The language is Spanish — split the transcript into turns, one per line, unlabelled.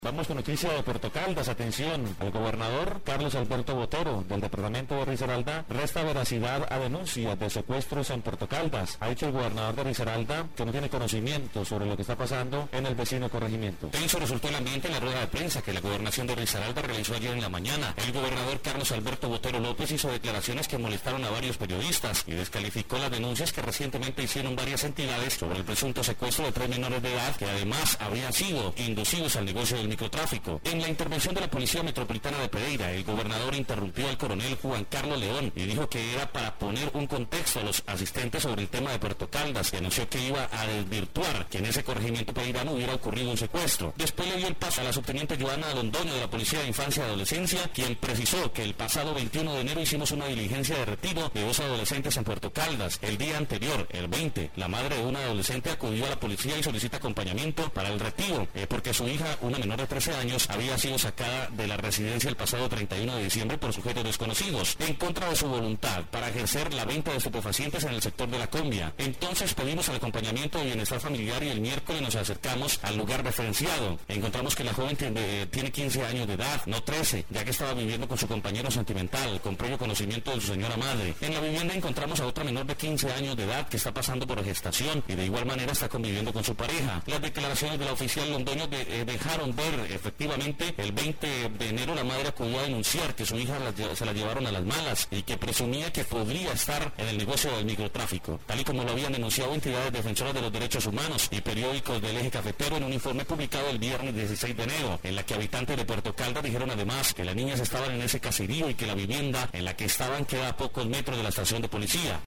Vamos con noticia de Puerto Caldas. Atención, el gobernador Carlos Alberto Botero del departamento de Risaralda resta veracidad a denuncias de secuestros en Puerto Caldas. Ha dicho el gobernador de Risaralda que no tiene conocimiento sobre lo que está pasando en el vecino corregimiento.
Tenso resultó el ambiente en la rueda de prensa que la gobernación de Risaralda realizó ayer en la mañana. El gobernador Carlos Alberto Botero López hizo declaraciones que molestaron a varios periodistas y descalificó las denuncias que recientemente hicieron varias entidades sobre el presunto secuestro de 3 menores de edad que además habrían sido inducidos al negocio del microtráfico. En la intervención de la Policía Metropolitana de Pereira, el gobernador interrumpió al coronel Juan Carlos León y dijo que era para poner un contexto a los asistentes sobre el tema de Puerto Caldas, y anunció que iba a desvirtuar que en ese corregimiento pereirano hubiera ocurrido un secuestro. Después le dio el paso a la subteniente Joana Londoño de la Policía de Infancia y Adolescencia, quien precisó que el pasado 21 de enero hicimos una diligencia de retiro de 2 adolescentes en Puerto Caldas. El día anterior, el 20, la madre de una adolescente acudió a la policía y solicita acompañamiento para el retiro, porque su hija, una menor de 13 años, había sido sacada de la residencia el pasado 31 de diciembre por sujetos desconocidos, en contra de su voluntad, para ejercer la venta de estupefacientes en el sector de la Combia. Entonces pedimos el acompañamiento de bienestar familiar y el miércoles nos acercamos al lugar referenciado. Encontramos que la joven tiene 15 años de edad, no 13, ya que estaba viviendo con su compañero sentimental, con previo conocimiento de su señora madre. En la vivienda encontramos a otra menor de 15 años de edad que está pasando por gestación y de igual manera está conviviendo con su pareja. Las declaraciones de la oficial Londoño dejaron ver efectivamente el 20 de enero la madre acudió a denunciar que su hija se la llevaron a las malas y que presumía que podría estar en el negocio del microtráfico, tal y como lo habían denunciado entidades defensoras de los derechos humanos y periódicos del eje cafetero en un informe publicado el viernes 16 de enero, en la que habitantes de Puerto Caldas dijeron además que las niñas estaban en ese caserío y que la vivienda en la que estaban queda a pocos metros de la estación de policía.